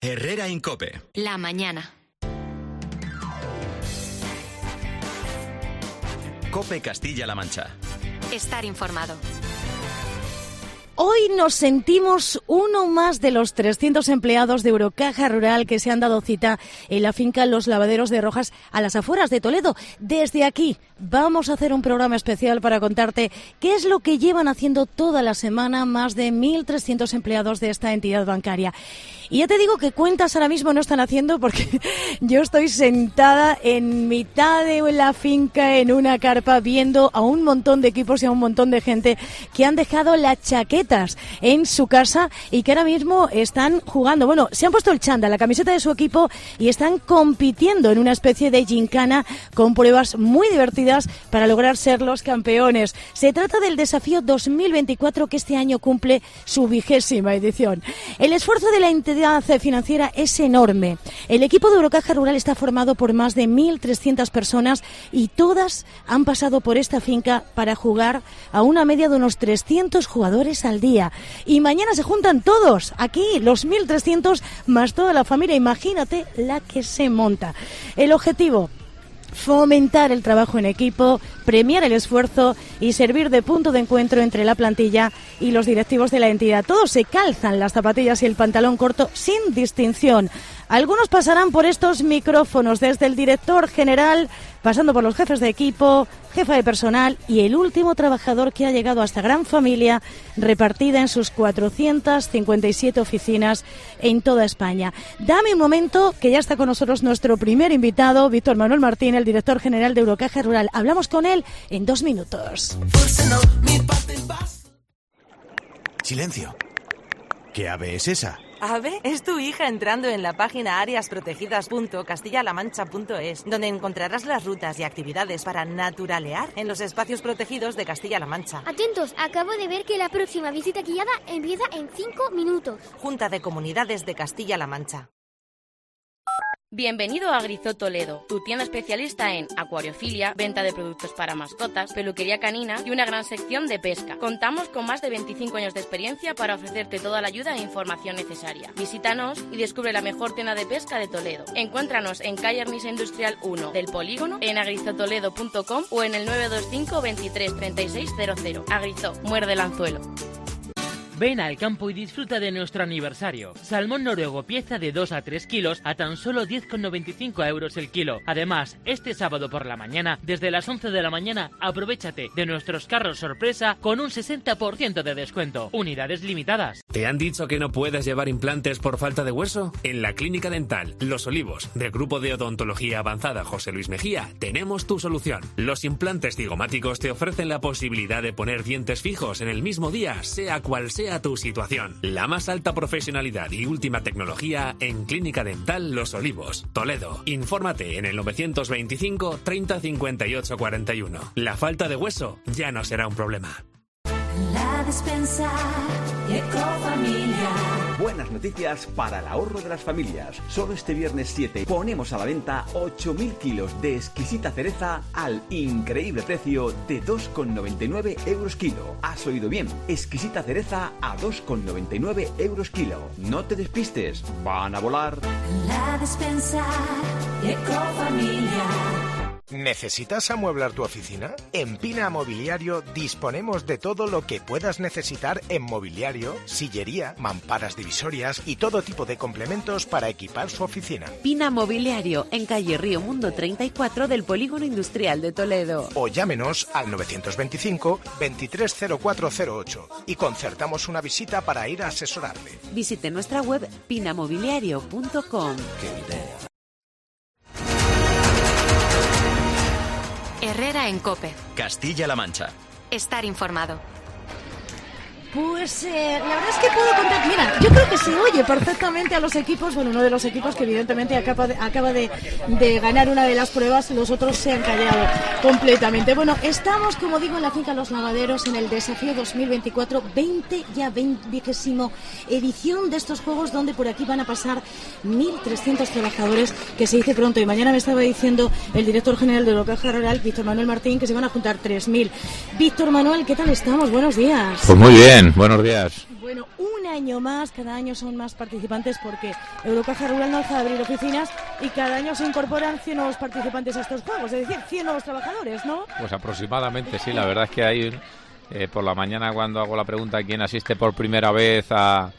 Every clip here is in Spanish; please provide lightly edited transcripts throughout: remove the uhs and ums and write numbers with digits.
Herrera en COPE. La mañana. COPE Castilla-La Mancha. Estar informado. Hoy nos sentimos uno más de los 300 empleados de Eurocaja Rural que se han dado cita en la finca Los Lavaderos de Rojas, a las afueras de Toledo. Desde aquí vamos a hacer un programa especial para contarte qué es lo que llevan haciendo toda la semana más de 1.300 empleados de esta entidad bancaria. Y ya te digo que cuentas ahora mismo no están haciendo, porque yo estoy sentada en mitad de la finca en una carpa viendo a un montón de equipos y a un montón de gente que han dejado las chaquetas en su casa y que ahora mismo están jugando. Bueno, se han puesto el chándal, la camiseta de su equipo, y están compitiendo en una especie de gincana con pruebas muy divertidas para lograr ser los campeones. Se trata del Desafío 2024, que este año cumple su 20ª edición. El esfuerzo de la entidad financiera es enorme. El equipo de Eurocaja Rural está formado por más de 1.300 personas y todas han pasado por esta finca para jugar a una media de unos 300 jugadores al día. Y mañana se juntan todos aquí, los 1.300 más toda la familia. Imagínate la que se monta. El objetivo: fomentar el trabajo en equipo, premiar el esfuerzo y servir de punto de encuentro entre la plantilla y los directivos de la entidad. Todos se calzan las zapatillas y el pantalón corto sin distinción. Algunos pasarán por estos micrófonos, desde el director general, pasando por los jefes de equipo, jefa de personal y el último trabajador que ha llegado a esta gran familia repartida en sus 457 oficinas en toda España. Dame un momento, que ya está con nosotros nuestro primer invitado, Víctor Manuel Martín, el director general de Eurocaja Rural. Hablamos con él en 2 minutos. Silencio. ¿Qué ave es esa? Ave es tu hija entrando en la página áreasprotegidas.castillalamancha.es, donde encontrarás las rutas y actividades para naturalear en los espacios protegidos de Castilla-La Mancha. Atentos, acabo de ver que la próxima visita guiada empieza en 5 minutos. Junta de Comunidades de Castilla-La Mancha. Bienvenido a Agrizó Toledo, tu tienda especialista en acuariofilia, venta de productos para mascotas, peluquería canina y una gran sección de pesca. Contamos con más de 25 años de experiencia para ofrecerte toda la ayuda e información necesaria. Visítanos y descubre la mejor tienda de pesca de Toledo. Encuéntranos en calle Arnisa Industrial 1 del Polígono, en agrizotoledo.com o en el 925 23 36 00. Agrizó, muerde el anzuelo. Ven al campo y disfruta de nuestro aniversario. Salmón noruego, pieza de 2 a 3 kilos a tan solo 10,95 € el kilo. Además, este sábado por la mañana, desde las 11 de la mañana, aprovéchate de nuestros carros sorpresa con un 60% de descuento. Unidades limitadas. ¿Te han dicho que no puedes llevar implantes por falta de hueso? En la Clínica Dental Los Olivos, del Grupo de Odontología Avanzada José Luis Mejía, tenemos tu solución. Los implantes zigomáticos te ofrecen la posibilidad de poner dientes fijos en el mismo día, sea cual sea tu situación. La más alta profesionalidad y última tecnología en Clínica Dental Los Olivos, Toledo. Infórmate en el 925 30 58 41. La falta de hueso ya no será un problema. La despensa Ecofamilia. Buenas noticias para el ahorro de las familias. Solo este viernes 7 ponemos a la venta 8.000 kilos de exquisita cereza al increíble precio de 2,99 € kilo. ¿Has oído bien? Exquisita cereza a 2,99 € kilo. No te despistes, van a volar. La despensa Ecofamilia. ¿Necesitas amueblar tu oficina? En Pina Mobiliario disponemos de todo lo que puedas necesitar en mobiliario, sillería, mamparas divisorias y todo tipo de complementos para equipar su oficina. Pina Mobiliario, en calle Río Mundo 34 del Polígono Industrial de Toledo. O llámenos al 925 230408 y concertamos una visita para ir a asesorarle. Visite nuestra web pinamobiliario.com. ¡Qué idea! Herrera en COPE. Castilla-La Mancha. Estar informado. Pues la verdad es que puedo contar, mira, yo creo que se oye perfectamente a los equipos, bueno, uno de los equipos que evidentemente acaba de ganar una de las pruebas, los otros se han callado completamente. Bueno, estamos, como digo, en la finca Los Lavaderos, en el Desafío 2024, 20ª edición de estos juegos, donde por aquí van a pasar 1.300 trabajadores, que se dice pronto, y mañana me estaba diciendo el director general de Eurocaja Rural, Víctor Manuel Martín, que se van a juntar 3.000. Víctor Manuel, ¿qué tal estamos? Buenos días. Pues muy bien. Carmen, buenos días. Bueno, un año más, cada año son más participantes porque Eurocaja Rural no deja de abrir oficinas y cada año se incorporan 100 nuevos participantes a estos juegos, es decir, 100 nuevos trabajadores, ¿no? Pues aproximadamente, sí, la verdad es que hay, por la mañana cuando hago la pregunta a quién asiste por primera vez a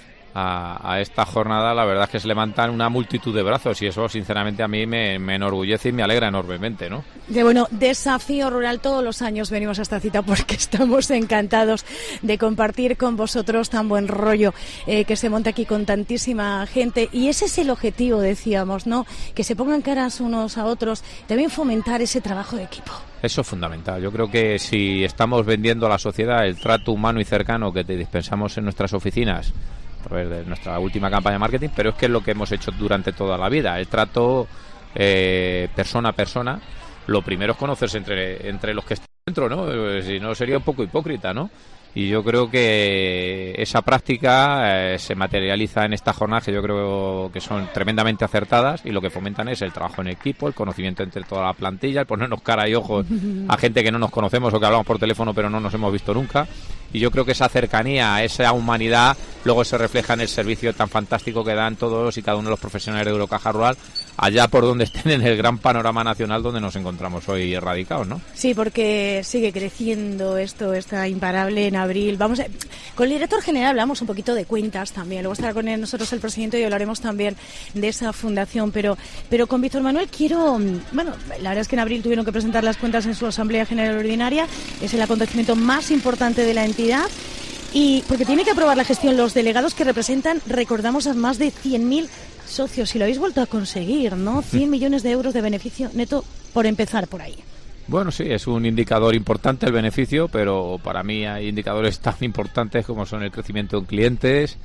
esta jornada, la verdad es que se levantan una multitud de brazos y eso sinceramente a mí me enorgullece y me alegra enormemente, ¿no? Que bueno, Desafío Rural, todos los años venimos a esta cita porque estamos encantados de compartir con vosotros tan buen rollo que se monta aquí con tantísima gente y ese es el objetivo, decíamos, ¿no? Que se pongan caras unos a otros, también fomentar ese trabajo de equipo. Eso es fundamental. Yo creo que si estamos vendiendo a la sociedad el trato humano y cercano que te dispensamos en nuestras oficinas a través de nuestra última campaña de marketing, pero es que es lo que hemos hecho durante toda la vida, el trato persona a persona. Lo primero es conocerse entre los que están dentro, ¿no? Si no sería un poco hipócrita, ¿no? Y yo creo que esa práctica se materializa en estas jornadas que yo creo que son tremendamente acertadas y lo que fomentan es el trabajo en equipo, el conocimiento entre toda la plantilla, el ponernos cara y ojos a gente que no nos conocemos o que hablamos por teléfono pero no nos hemos visto nunca. Y yo creo que esa cercanía, esa humanidad, luego se refleja en el servicio tan fantástico que dan todos y cada uno de los profesionales de Eurocaja Rural, allá por donde estén en el gran panorama nacional donde nos encontramos hoy radicados, ¿no? Sí, porque sigue creciendo esto, está imparable en abril. Con el director general hablamos un poquito de cuentas también, luego estará con nosotros el presidente y hablaremos también de esa fundación, pero con Víctor Manuel la verdad es que en abril tuvieron que presentar las cuentas en su Asamblea General Ordinaria, es el acontecimiento más importante de la entidad. Y porque tiene que aprobar la gestión los delegados que representan, recordamos, a más de 100.000 socios. Y lo habéis vuelto a conseguir, ¿no? 100 millones de euros de beneficio neto por empezar por ahí. Bueno, sí, es un indicador importante el beneficio, pero para mí hay indicadores tan importantes como son el crecimiento en clientes,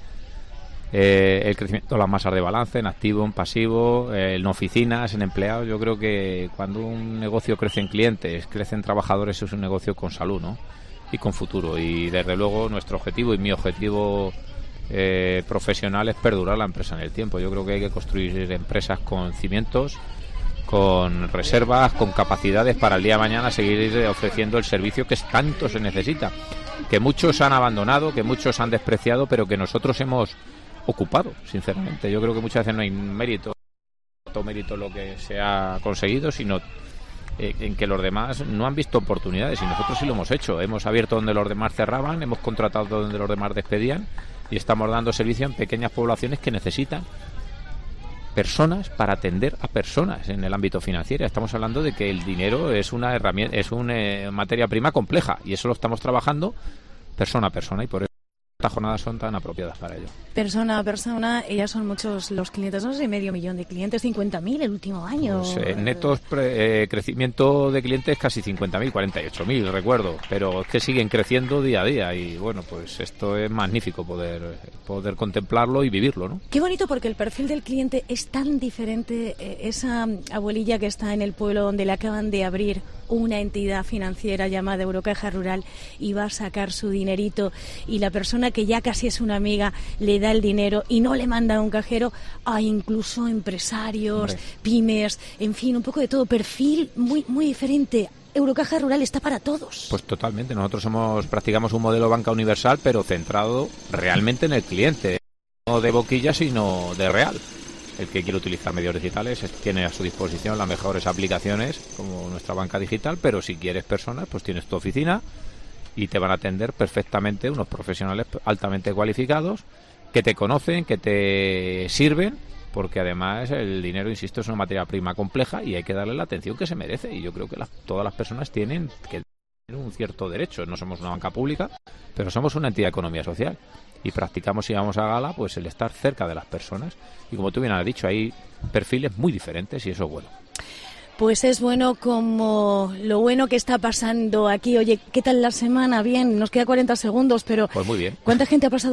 el crecimiento de las masas de balance, en activo, en pasivo, en oficinas, en empleados. Yo creo que cuando un negocio crece en clientes, crece en trabajadores, es un negocio con salud, ¿no? Y con futuro, y desde luego nuestro objetivo y mi objetivo profesional es perdurar la empresa en el tiempo. Yo creo que hay que construir empresas con cimientos, con reservas, con capacidades para el día de mañana seguir ofreciendo el servicio que tanto se necesita, que muchos han abandonado, que muchos han despreciado, pero que nosotros hemos ocupado, sinceramente. Yo creo que muchas veces no hay mérito lo que se ha conseguido, sino en que los demás no han visto oportunidades y nosotros sí lo hemos hecho. Hemos abierto donde los demás cerraban, hemos contratado donde los demás despedían y estamos dando servicio en pequeñas poblaciones que necesitan personas para atender a personas en el ámbito financiero. Estamos hablando de que el dinero es una herramienta, es una materia prima compleja y eso lo estamos trabajando persona a persona y por eso estas jornadas son tan apropiadas para ello. Persona a persona, ellas son muchos los clientes, no sé, 500.000 de clientes, 50.000 el último año. Pues, netos, crecimiento de clientes casi 50.000, 48.000 recuerdo, pero es que siguen creciendo día a día y bueno, pues esto es magnífico poder contemplarlo y vivirlo, ¿no? Qué bonito porque el perfil del cliente es tan diferente, esa abuelilla que está en el pueblo donde le acaban de abrir una entidad financiera llamada Eurocaja Rural y va a sacar su dinerito y la persona que ya casi es una amiga le da el dinero y no le manda a un cajero, a incluso empresarios, pymes, en fin, un poco de todo, perfil muy, muy diferente. Eurocaja Rural está para todos. Pues totalmente, nosotros practicamos un modelo banca universal pero centrado realmente en el cliente, no de boquilla sino de real. El que quiere utilizar medios digitales tiene a su disposición las mejores aplicaciones como nuestra banca digital, pero si quieres personas, pues tienes tu oficina y te van a atender perfectamente unos profesionales altamente cualificados que te conocen, que te sirven, porque además el dinero, insisto, es una materia prima compleja y hay que darle la atención que se merece y yo creo que todas las personas tienen que tener un cierto derecho. No somos una banca pública, pero somos una entidad de economía social. Y practicamos, si vamos a gala, pues el estar cerca de las personas. Y como tú bien has dicho, hay perfiles muy diferentes y eso es bueno. Pues es bueno como lo bueno que está pasando aquí. Oye, ¿qué tal la semana? Bien, nos queda 40 segundos, pero... Pues muy bien. ¿Cuánta gente ha pasado ya?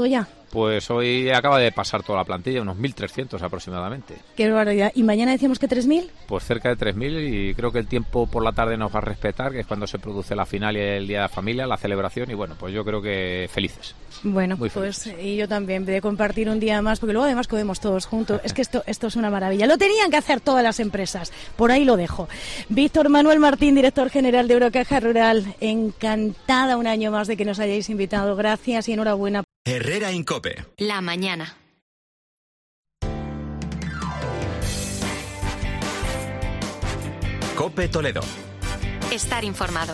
Pues hoy acaba de pasar toda la plantilla, unos 1.300 aproximadamente. Qué barbaridad. ¿Y mañana decíamos que 3.000? Pues cerca de 3.000, y creo que el tiempo por la tarde nos va a respetar, que es cuando se produce la final y el Día de la Familia, la celebración, y bueno, pues yo creo que felices. Bueno, muy pues felices. y yo también, de compartir un día más, porque luego además comemos todos juntos. Es que esto es una maravilla. Lo tenían que hacer todas las empresas. Por ahí lo dejo. Víctor Manuel Martín, director general de Eurocaja Rural, encantada un año más de que nos hayáis invitado. Gracias y enhorabuena. Herrera Incope. La mañana. Cope Toledo. Estar informado.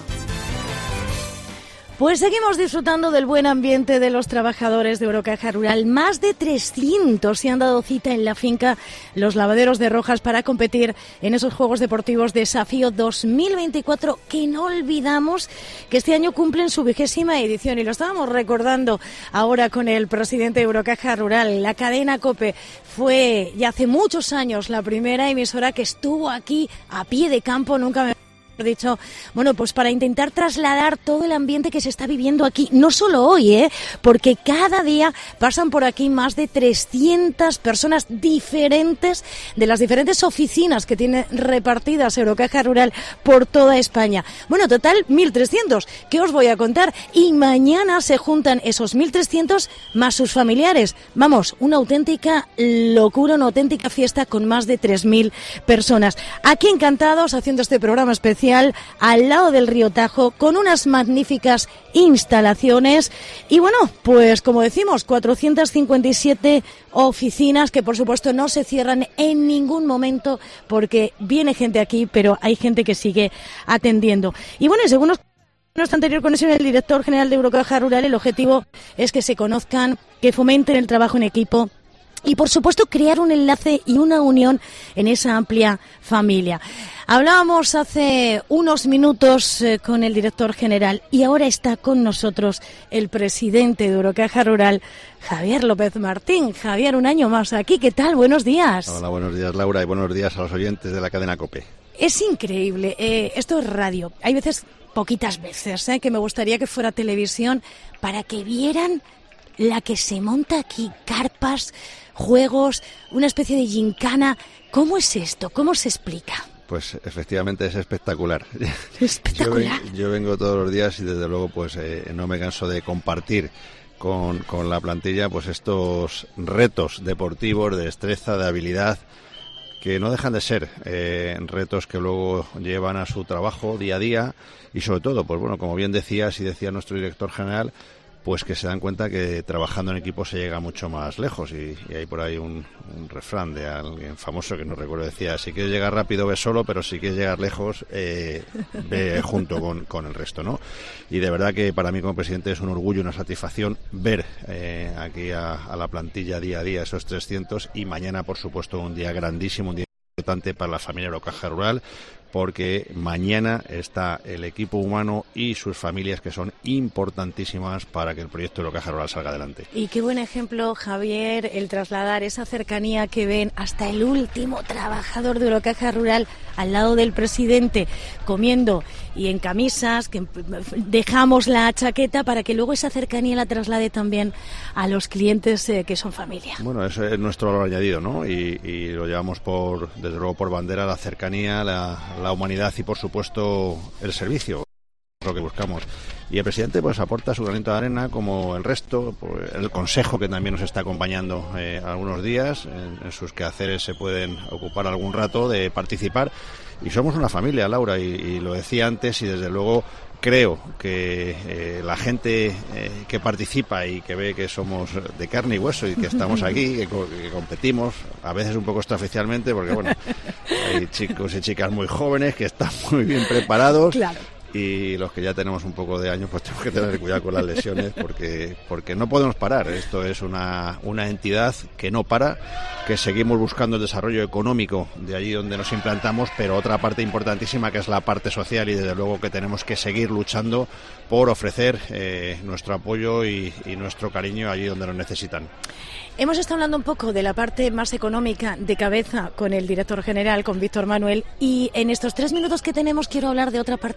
Pues seguimos disfrutando del buen ambiente de los trabajadores de Eurocaja Rural. Más de 300 se han dado cita en la finca Los Lavaderos de Rojas para competir en esos Juegos Deportivos Desafío 2024, que no olvidamos que este año cumplen su 20ª edición, y lo estábamos recordando ahora con el presidente de Eurocaja Rural. La cadena COPE fue ya hace muchos años la primera emisora que estuvo aquí a pie de campo, nunca me dicho, bueno, pues para intentar trasladar todo el ambiente que se está viviendo aquí, no solo hoy, porque cada día pasan por aquí más de 300 personas diferentes de las diferentes oficinas que tiene repartidas Eurocaja Rural por toda España. Bueno, total 1.300, ¿qué os voy a contar? Y mañana se juntan esos 1.300 más sus familiares. Vamos, una auténtica locura, una auténtica fiesta con más de 3.000 personas. Aquí encantados haciendo este programa especial al lado del río Tajo, con unas magníficas instalaciones y bueno, pues como decimos, 457 oficinas que por supuesto no se cierran en ningún momento porque viene gente aquí, pero hay gente que sigue atendiendo. Y bueno, y según nuestra anterior conexión, el director general de Eurocaja Rural, el objetivo es que se conozcan, que fomenten el trabajo en equipo y por supuesto crear un enlace y una unión en esa amplia familia. Hablábamos hace unos minutos con el director general y ahora está con nosotros el presidente de Eurocaja Rural, Javier López Martín. Javier, un año más aquí, ¿qué tal? Buenos días. Hola, buenos días, Laura, y buenos días a los oyentes de la cadena COPE. Es increíble, esto es radio. Hay veces, poquitas veces, que me gustaría que fuera televisión para que vieran la que se monta aquí, carpas, juegos, una especie de gincana. ¿Cómo es esto? ¿Cómo se explica? Pues efectivamente es espectacular. Espectacular. Yo vengo todos los días y desde luego pues no me canso de compartir con la plantilla pues estos retos deportivos de destreza, de habilidad, que no dejan de ser retos que luego llevan a su trabajo día a día y sobre todo, pues bueno, como bien decías y decía nuestro director general, pues que se dan cuenta que trabajando en equipo se llega mucho más lejos y hay por ahí un refrán de alguien famoso que no recuerdo, decía, si quieres llegar rápido ve solo, pero si quieres llegar lejos ve junto con el resto, ¿no? Y de verdad que para mí como presidente es un orgullo, una satisfacción ver aquí a la plantilla día a día esos 300 y mañana por supuesto un día grandísimo, un día importante para la familia Eurocaja Rural, porque mañana está el equipo humano y sus familias que son importantísimas para que el proyecto Eurocaja Rural salga adelante. Y qué buen ejemplo, Javier, el trasladar esa cercanía que ven hasta el último trabajador de Eurocaja Rural al lado del presidente, comiendo y en camisas, que dejamos la chaqueta para que luego esa cercanía la traslade también a los clientes que son familia. Bueno, eso es nuestro valor añadido, ¿no? Y lo llevamos desde luego por bandera, la cercanía, la humanidad y por supuesto el servicio, lo que buscamos. Y el presidente pues aporta su granito de arena como el resto, pues, el consejo que también nos está acompañando algunos días, en sus quehaceres se pueden ocupar algún rato de participar y somos una familia, Laura, y lo decía antes y desde luego creo que la gente que participa y que ve que somos de carne y hueso y que estamos aquí, que competimos, a veces un poco extraoficialmente, porque bueno, hay chicos y chicas muy jóvenes que están muy bien preparados. Claro. Y los que ya tenemos un poco de años pues tenemos que tener cuidado con las lesiones porque no podemos parar. Esto es una entidad que no para, que seguimos buscando el desarrollo económico de allí donde nos implantamos, pero otra parte importantísima que es la parte social y desde luego que tenemos que seguir luchando por ofrecer nuestro apoyo y nuestro cariño allí donde nos necesitan. Hemos estado hablando un poco de la parte más económica de cabeza con el director general, con Víctor Manuel, y en estos 3 minutos que tenemos quiero hablar de otra parte importante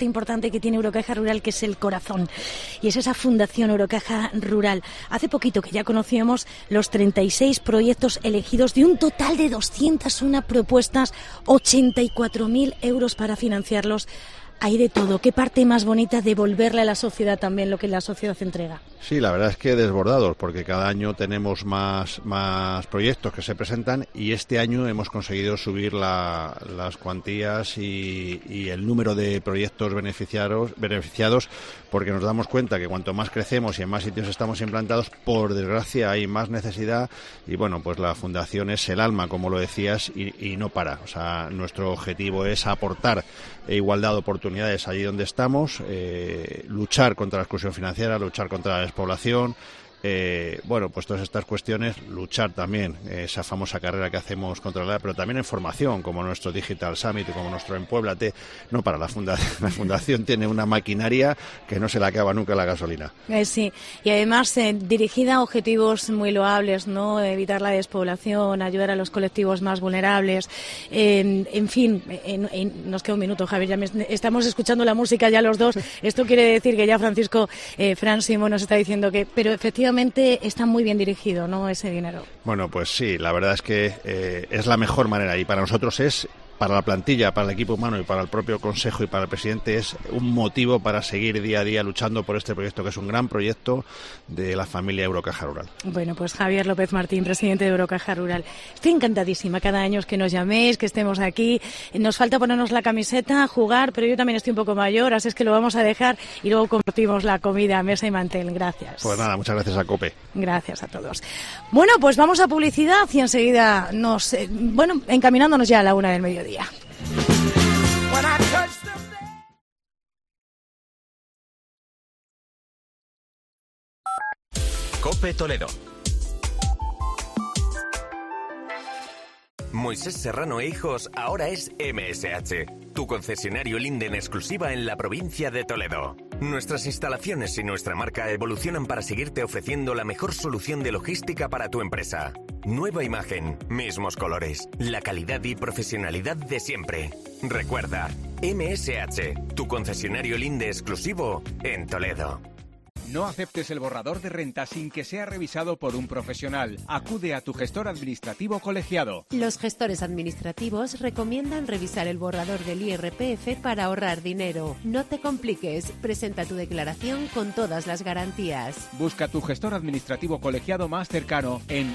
importante que tiene Eurocaja Rural, que es el corazón, y es esa Fundación Eurocaja Rural. Hace poquito que ya conocíamos los 36 proyectos elegidos de un total de 201 propuestas, 84.000 euros para financiarlos. Hay de todo. ¿Qué parte más bonita devolverle a la sociedad también lo que la sociedad entrega? Sí, la verdad es que desbordados, porque cada año tenemos más proyectos que se presentan y este año hemos conseguido subir las cuantías y el número de proyectos beneficiados, porque nos damos cuenta que cuanto más crecemos y en más sitios estamos implantados, por desgracia hay más necesidad y bueno, pues la Fundación es el alma, como lo decías, y no para. O sea, nuestro objetivo es aportar igualdad de oportunidades allí donde estamos, luchar contra la exclusión financiera, luchar contra la despoblación, bueno, pues todas estas cuestiones, luchar también esa famosa carrera que hacemos contra la edad, pero también en formación, como nuestro Digital Summit, como nuestro Empuéblate. No para la Fundación tiene una maquinaria que no se le acaba nunca la gasolina. Sí, y además dirigida a objetivos muy loables, ¿no? Evitar la despoblación, ayudar a los colectivos más vulnerables, en fin, nos queda un minuto, Javier, estamos escuchando la música ya los dos. Esto quiere decir que ya Francisco Fran Simón nos está diciendo que, pero efectivamente está muy bien dirigido, ¿no?, ese dinero. Bueno, pues sí, la verdad es que es la mejor manera y para nosotros es, para la plantilla, para el equipo humano y para el propio Consejo y para el presidente, es un motivo para seguir día a día luchando por este proyecto, que es un gran proyecto de la familia Eurocaja Rural. Bueno, pues Javier López Martín, presidente de Eurocaja Rural. Estoy encantadísima cada año que nos llaméis, que estemos aquí. Nos falta ponernos la camiseta, jugar, pero yo también estoy un poco mayor, así es que lo vamos a dejar y luego compartimos la comida, mesa y mantel. Gracias. Pues nada, muchas gracias a COPE. Gracias a todos. Bueno, pues vamos a publicidad y enseguida encaminándonos ya a la 1 del mediodía. COPE Toledo. Moisés Serrano e Hijos ahora es MSH, tu concesionario Linde en exclusiva en la provincia de Toledo. Nuestras instalaciones y nuestra marca evolucionan para seguirte ofreciendo la mejor solución de logística para tu empresa. Nueva imagen, mismos colores, la calidad y profesionalidad de siempre. Recuerda, MSH, tu concesionario Linde exclusivo en Toledo. No aceptes el borrador de renta sin que sea revisado por un profesional. Acude a tu gestor administrativo colegiado. Los gestores administrativos recomiendan revisar el borrador del IRPF para ahorrar dinero. No te compliques. Presenta tu declaración con todas las garantías. Busca tu gestor administrativo colegiado más cercano en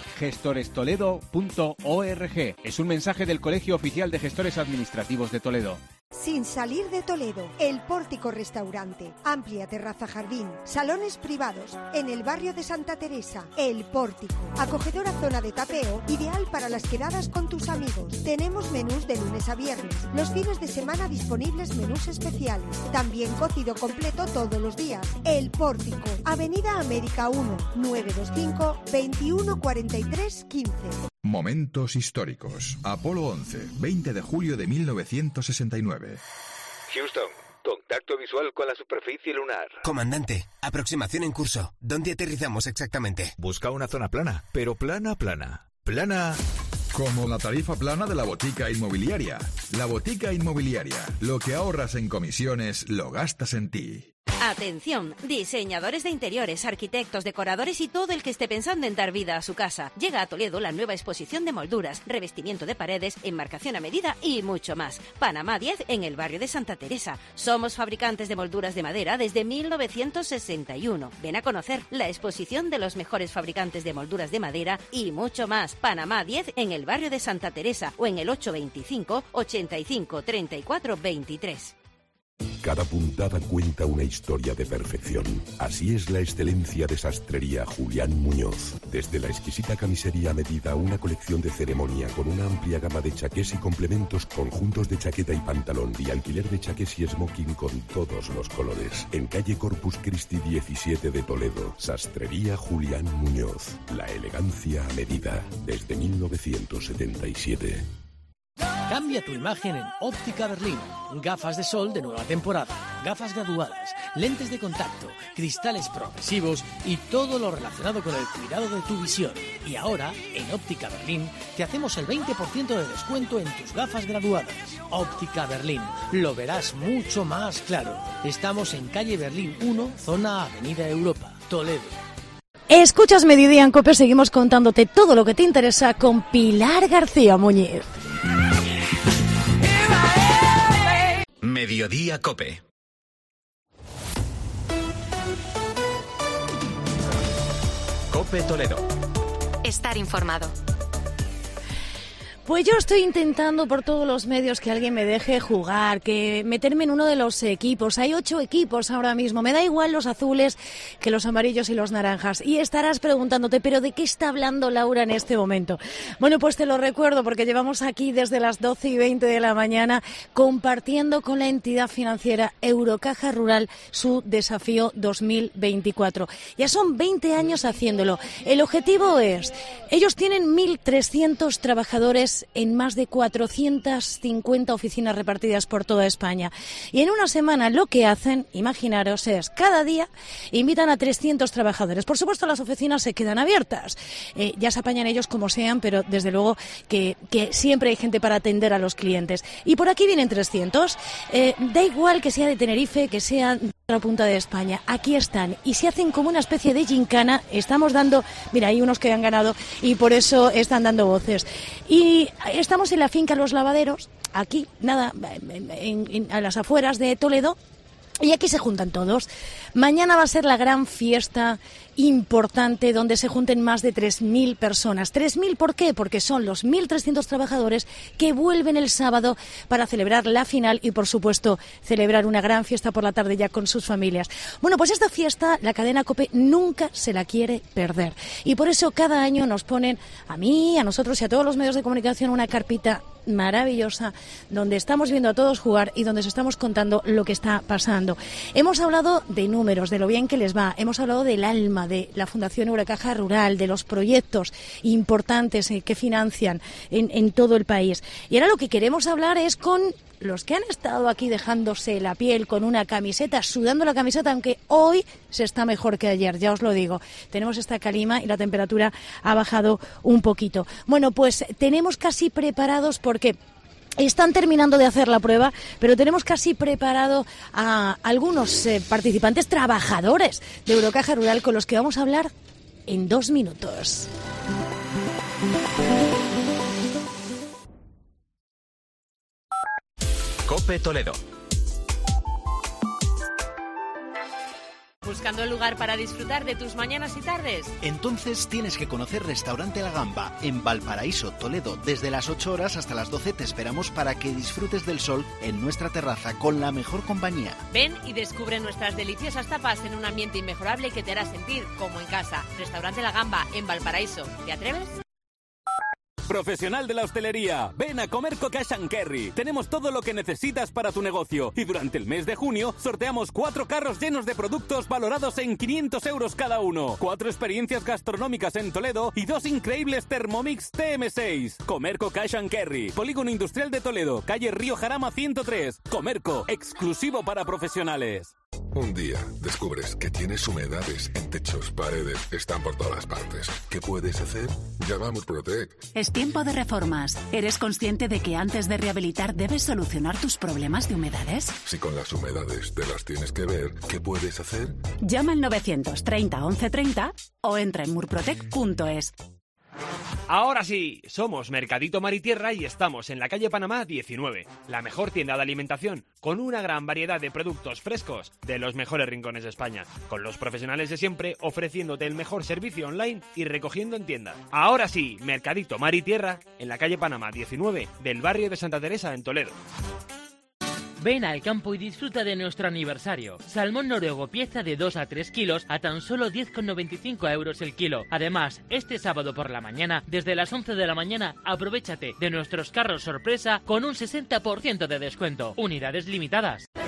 gestorestoledo.org. Es un mensaje del Colegio Oficial de Gestores Administrativos de Toledo. Sin salir de Toledo, El Pórtico Restaurante, amplia terraza jardín, salones privados, en el barrio de Santa Teresa, El Pórtico, acogedora zona de tapeo, ideal para las quedadas con tus amigos. Tenemos menús de lunes a viernes, los fines de semana disponibles menús especiales, también cocido completo todos los días. El Pórtico, Avenida América 1, 925 21 43 15. Momentos históricos. Apolo 11, 20 de julio de 1969. Houston, contacto visual con la superficie lunar. Comandante, aproximación en curso. ¿Dónde aterrizamos exactamente? Busca una zona plana, pero plana. Plana. Como la tarifa plana de la Botica Inmobiliaria. La Botica Inmobiliaria. Lo que ahorras en comisiones, lo gastas en ti. Atención, diseñadores de interiores, arquitectos, decoradores y todo el que esté pensando en dar vida a su casa. Llega a Toledo la nueva exposición de molduras, revestimiento de paredes, enmarcación a medida y mucho más. Panamá 10 en el barrio de Santa Teresa. Somos fabricantes de molduras de madera desde 1961. Ven a conocer la exposición de los mejores fabricantes de molduras de madera y mucho más. Panamá 10 en el barrio de Santa Teresa o en el 825 85 34 23. Cada puntada cuenta una historia de perfección. Así es la excelencia de Sastrería Julián Muñoz. Desde la exquisita camisería a medida, una colección de ceremonia con una amplia gama de chaqués y complementos, conjuntos de chaqueta y pantalón y alquiler de chaqués y smoking con todos los colores. En calle Corpus Christi 17 de Toledo, Sastrería Julián Muñoz. La elegancia a medida, desde 1977. Cambia tu imagen en Óptica Berlín. Gafas de sol de nueva temporada. gafas graduadas, lentes de contacto, cristales progresivos y todo lo relacionado con el cuidado de tu visión. Y ahora, en Óptica Berlín, te hacemos el 20% de descuento en tus gafas graduadas. Óptica Berlín, lo verás mucho más claro. Estamos en calle Berlín 1, zona Avenida Europa, Toledo. Escuchas Mediodía en COPE, seguimos contándote todo lo que te interesa con Pilar García Muñiz. Mediodía COPE. COPE Toledo. Estar informado. Pues yo estoy intentando por todos los medios que alguien me deje jugar, que meterme en uno de los equipos. Hay 8 equipos ahora mismo. Me da igual los azules que los amarillos y los naranjas. Y estarás preguntándote, ¿pero de qué está hablando Laura en este momento? Bueno, pues te lo recuerdo porque llevamos aquí desde las 12:20 de la mañana compartiendo con la entidad financiera Eurocaja Rural su desafío 2024. Ya son 20 años haciéndolo. El objetivo es, ellos tienen 1.300 trabajadores en más de 450 oficinas repartidas por toda España. Y en una semana lo que hacen, imaginaros, es cada día invitan a 300 trabajadores. Por supuesto, las oficinas se quedan abiertas. Ya se apañan ellos como sean, pero desde luego que siempre hay gente para atender a los clientes. Y por aquí vienen 300. Da igual que sea de Tenerife, que sea de otra punta de España. Aquí están. Y se hacen como una especie de gincana. Estamos dando... Mira, hay unos que han ganado y por eso están dando voces. Y estamos en la finca Los Lavaderos, aquí, nada, a las afueras de Toledo, y aquí se juntan todos. Mañana va a ser la gran fiesta importante donde se junten más de 3.000 personas. 3.000, ¿por qué? Porque son los 1.300 trabajadores que vuelven el sábado para celebrar la final y, por supuesto, celebrar una gran fiesta por la tarde ya con sus familias. Bueno, pues esta fiesta la cadena COPE nunca se la quiere perder. Y por eso cada año nos ponen, a mí, a nosotros y a todos los medios de comunicación, una carpita maravillosa donde estamos viendo a todos jugar y donde os estamos contando lo que está pasando. Hemos hablado de números, de lo bien que les va, hemos hablado del alma de la Fundación Eurocaja Rural, de los proyectos importantes que financian en todo el país. Y ahora lo que queremos hablar es con los que han estado aquí dejándose la piel con una camiseta, sudando la camiseta, aunque hoy se está mejor que ayer, ya os lo digo. Tenemos esta calima y la temperatura ha bajado un poquito. Bueno, pues tenemos casi preparados porque... Están terminando de hacer la prueba, pero tenemos casi preparado a algunos participantes, trabajadores de Eurocaja Rural, con los que vamos a hablar en 2 minutos. COPE Toledo. ¿Buscando el lugar para disfrutar de tus mañanas y tardes? Entonces tienes que conocer Restaurante La Gamba, en Valparaíso, Toledo. Desde las 8 horas hasta las 12 te esperamos para que disfrutes del sol en nuestra terraza con la mejor compañía. Ven y descubre nuestras deliciosas tapas en un ambiente inmejorable que te hará sentir como en casa. Restaurante La Gamba, en Valparaíso. ¿Te atreves? Profesional de la hostelería, ven a Comerco Cash & Carry. Tenemos todo lo que necesitas para tu negocio y durante el mes de junio sorteamos 4 carros llenos de productos valorados en 500 euros cada uno, 4 experiencias gastronómicas en Toledo y 2 increíbles Thermomix TM6. Comerco Cash & Carry, Polígono Industrial de Toledo, calle Río Jarama 103. Comerco, exclusivo para profesionales. Un día descubres que tienes humedades en techos, paredes, están por todas partes. ¿Qué puedes hacer? Llama a Murprotec. Es tiempo de reformas. ¿Eres consciente de que antes de rehabilitar debes solucionar tus problemas de humedades? Si con las humedades te las tienes que ver, ¿qué puedes hacer? Llama al 930 1130 o entra en murprotec.es. Ahora sí, somos Mercadito Mar y Tierra y estamos en la calle Panamá 19, la mejor tienda de alimentación, con una gran variedad de productos frescos de los mejores rincones de España, con los profesionales de siempre ofreciéndote el mejor servicio online y recogiendo en tienda. Ahora sí, Mercadito Mar y Tierra en la calle Panamá 19 del barrio de Santa Teresa en Toledo. Ven al campo y disfruta de nuestro aniversario. Salmón noruego pieza de 2 a 3 kilos a tan solo 10,95 euros el kilo. Además, este sábado por la mañana, desde las 11 de la mañana, aprovéchate de nuestros carros sorpresa con un 60% de descuento. Unidades limitadas. Hay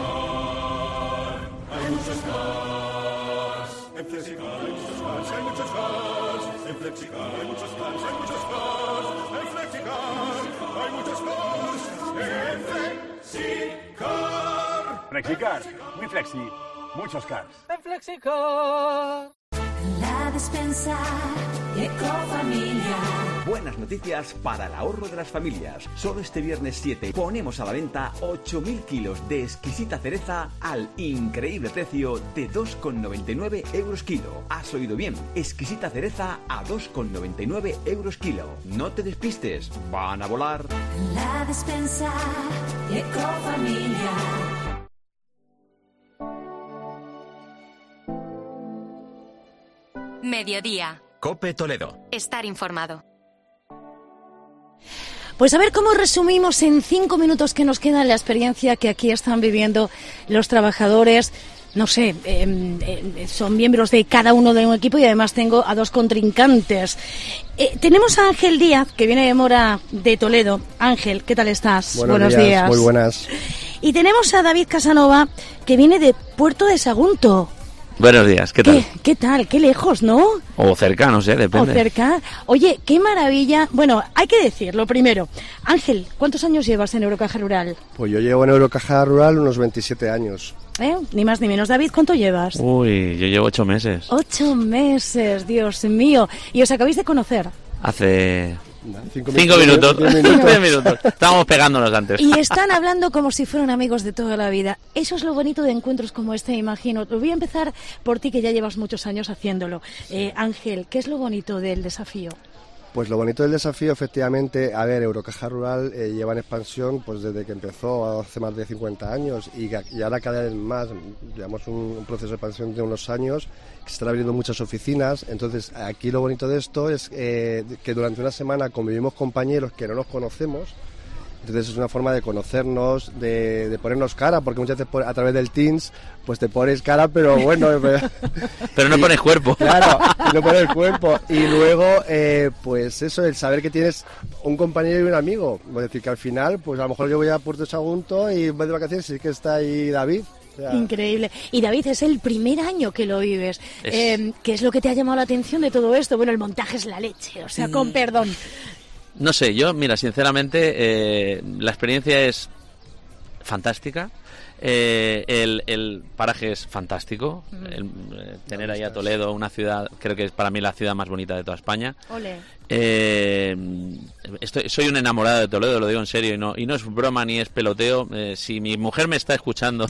muchos cars. En Flexicar hay muchos cars. Hay muchos cars. En Flexicar hay muchos cars. Hay muchos cars. En Flexicar hay muchos cars. En Flexicar. FlexiCar, muy flexi, muchos cars. En FlexiCar. La despensa Ecofamilia. Buenas noticias para el ahorro de las familias. Solo este viernes 7 ponemos a la venta 8.000 kilos de exquisita cereza al increíble precio de 2,99 euros kilo. Has oído bien, exquisita cereza a 2,99 euros kilo. No te despistes, van a volar. La despensa Ecofamilia. Mediodía. COPE Toledo. Estar informado. Pues a ver cómo resumimos en 5 minutos que nos queda la experiencia que aquí están viviendo los trabajadores. No sé, son miembros de cada uno de un equipo y además tengo a 2 contrincantes. Tenemos a Ángel Díaz, que viene de Mora de Toledo. Ángel, ¿qué tal estás? Buenos días. Muy buenas. Y tenemos a David Casanova, que viene de Puerto de Sagunto. Buenos días, ¿qué tal? ¿Qué tal? Qué lejos, ¿no? O cerca, no sé, depende. O cerca. Oye, qué maravilla. Bueno, hay que decirlo primero. Ángel, ¿cuántos años llevas en Eurocaja Rural? Pues yo llevo en Eurocaja Rural unos 27 años. Ni más ni menos. David, ¿cuánto llevas? Uy, yo llevo 8 meses. 8 meses, Dios mío. ¿Y os acabáis de conocer? Hace... 5 minutos. 10 minutos. Estábamos pegándonos antes. Y están hablando como si fueran amigos de toda la vida. Eso es lo bonito de encuentros como este, imagino. Voy a empezar por ti, que ya llevas muchos años haciéndolo. Ángel, ¿qué es lo bonito del desafío? Pues lo bonito del desafío, efectivamente, a ver, Eurocaja Rural lleva en expansión pues desde que empezó hace más de 50 años y ahora cada vez más, llevamos un proceso de expansión de unos años, que se están abriendo muchas oficinas. Entonces aquí lo bonito de esto es que durante una semana convivimos compañeros que no nos conocemos. Entonces es una forma de conocernos, de ponernos cara, porque muchas veces a través del Teams pues te pones cara, pero bueno... pero no pones cuerpo. Claro, no pones cuerpo. Y luego, pues eso, el saber que tienes un compañero y un amigo. Es decir, que al final, pues a lo mejor yo voy a Puerto Sagunto y en vez de vacaciones sí que está ahí David. O sea... Increíble. Y David, es el primer año que lo vives. ¿Qué es lo que te ha llamado la atención de todo esto? Bueno, el montaje es la leche, o sea, con perdón. No sé, yo, mira, sinceramente, la experiencia es fantástica. El paraje es fantástico. Tener ahí a Toledo, una ciudad, creo que es para mí la ciudad más bonita de toda España. Ole. Soy un enamorado de Toledo, lo digo en serio, y no es broma ni es peloteo. Si mi mujer me está escuchando,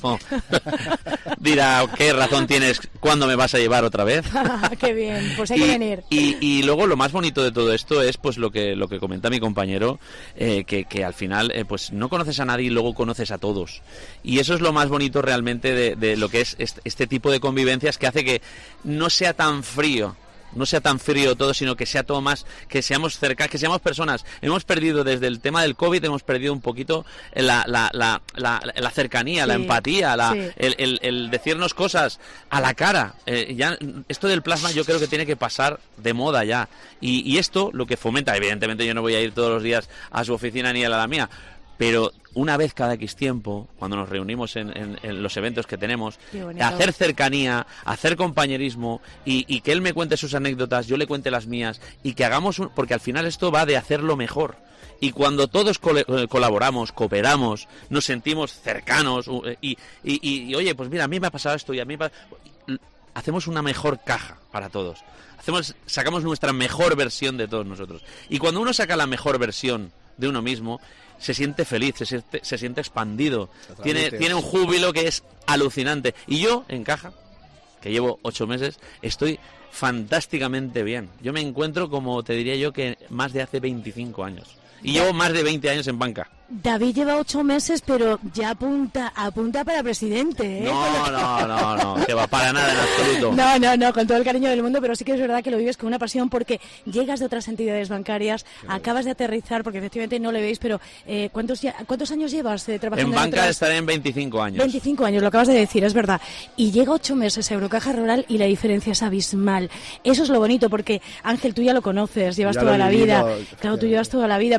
dirá, ¿qué razón tienes? ¿Cuándo me vas a llevar otra vez? Qué bien, pues hay que venir. Y luego lo más bonito de todo esto es pues lo que comenta mi compañero, que al final pues no conoces a nadie y luego conoces a todos. Y eso es lo más bonito realmente de lo que es este tipo de convivencias, que hace que no sea tan frío. No sea tan frío todo, sino que sea todo más, que seamos cerca, que seamos personas. Hemos perdido desde el tema del COVID, hemos perdido un poquito la cercanía, sí, la empatía, sí, el decirnos cosas a la cara. Ya esto del plasma yo creo que tiene que pasar de moda ya. Y esto lo que fomenta, evidentemente yo no voy a ir todos los días a su oficina ni a la mía, pero una vez cada X tiempo, cuando nos reunimos en los eventos que tenemos, hacer cercanía, hacer compañerismo y que él me cuente sus anécdotas, yo le cuente las mías y que hagamos porque al final esto va de hacerlo mejor. Y cuando todos colaboramos, cooperamos, nos sentimos cercanos y oye, pues mira, a mí me ha pasado esto y a mí hacemos una mejor caja para todos. Sacamos nuestra mejor versión de todos nosotros. Y cuando uno saca la mejor versión de uno mismo, se siente feliz, se siente expandido, tiene un júbilo que es alucinante. Y yo, en caja, que llevo 8 meses, estoy fantásticamente bien. Yo me encuentro, como te diría yo, que más de hace 25 años. Y llevo más de 20 años en banca. David lleva 8 meses, pero ya apunta para presidente, ¿eh? No, que va para nada en absoluto. No, con todo el cariño del mundo, pero sí que es verdad que lo vives con una pasión porque llegas de otras entidades bancarias, acabas de aterrizar, porque efectivamente no le veis, pero ¿cuántos años llevas trabajando en banca? Estaré en 25 años. 25 años, lo acabas de decir, es verdad. Y llega 8 meses a Eurocaja Rural y la diferencia es abismal. Eso es lo bonito, porque Ángel, tú ya lo conoces, llevas toda la vida. Claro, tú llevas toda la vida,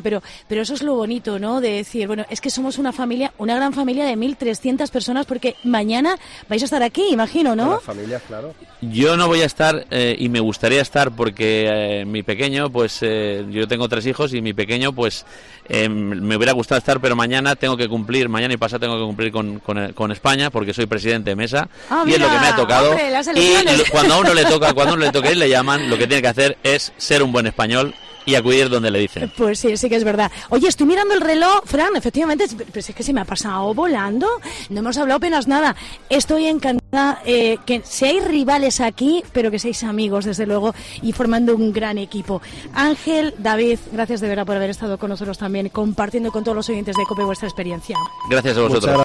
pero eso es lo bonito, ¿no? De decir, bueno, es que somos una familia, una gran familia de 1.300 personas, porque mañana vais a estar aquí, imagino, ¿no? Con las familias, claro. Yo no voy a estar y me gustaría estar porque mi pequeño, pues yo tengo 3 hijos y mi pequeño, pues me hubiera gustado estar, pero mañana tengo que cumplir, mañana y pasado tengo que cumplir con España porque soy presidente de mesa y es lo que me ha tocado. Hombre, y cuando a uno le toca y le llaman, lo que tiene que hacer es ser un buen español y acudir donde le dicen. Pues sí, sí que es verdad. Oye, estoy mirando el reloj, Fran, efectivamente, pero es que se me ha pasado volando. No hemos hablado apenas nada. Estoy encantada que seáis rivales aquí, pero que seáis amigos, desde luego, y formando un gran equipo. Ángel, David, gracias de verdad por haber estado con nosotros también, compartiendo con todos los oyentes de COPE vuestra experiencia. Gracias a vosotros.